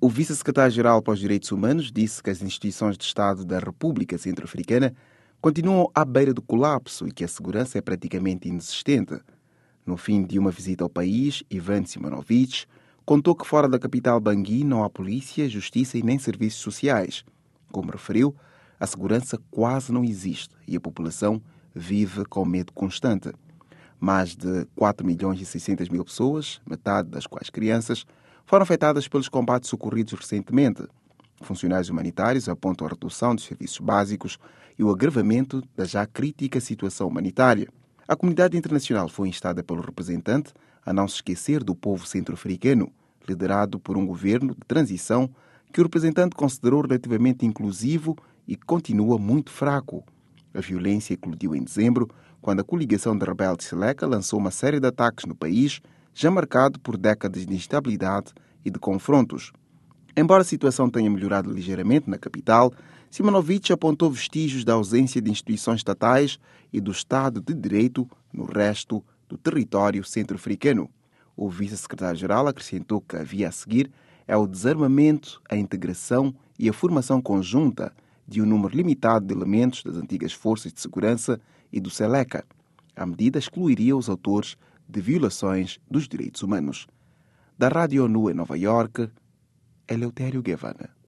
O vice-secretário-geral para os Direitos Humanos disse que as instituições de Estado da República Centro-Africana continuam à beira do colapso e que a segurança é praticamente inexistente. No fim de uma visita ao país, Ivan Simonovic contou que fora da capital Bangui não há polícia, justiça e nem serviços sociais. Como referiu, a segurança quase não existe e a população vive com medo constante. Mais de 4.600.000 pessoas, metade das quais crianças, foram afetadas pelos combates ocorridos recentemente. Funcionários humanitários apontam a redução dos serviços básicos e o agravamento da já crítica situação humanitária. A comunidade internacional foi instada pelo representante a não se esquecer do povo centro-africano, liderado por um governo de transição que o representante considerou relativamente inclusivo e continua muito fraco. A violência eclodiu em dezembro, quando a coligação de rebeldes Seleka lançou uma série de ataques no país, já marcado por décadas de instabilidade e de confrontos. Embora a situação tenha melhorado ligeiramente na capital, Simonovic apontou vestígios da ausência de instituições estatais e do Estado de Direito no resto do território centro-africano. O vice-secretário-geral acrescentou que a via a seguir é o desarmamento, a integração e a formação conjunta de um número limitado de elementos das antigas forças de segurança e do Seleka. A medida excluiria os autores de violações dos direitos humanos. Da Rádio ONU em Nova Iorque, Eleutério Guevara.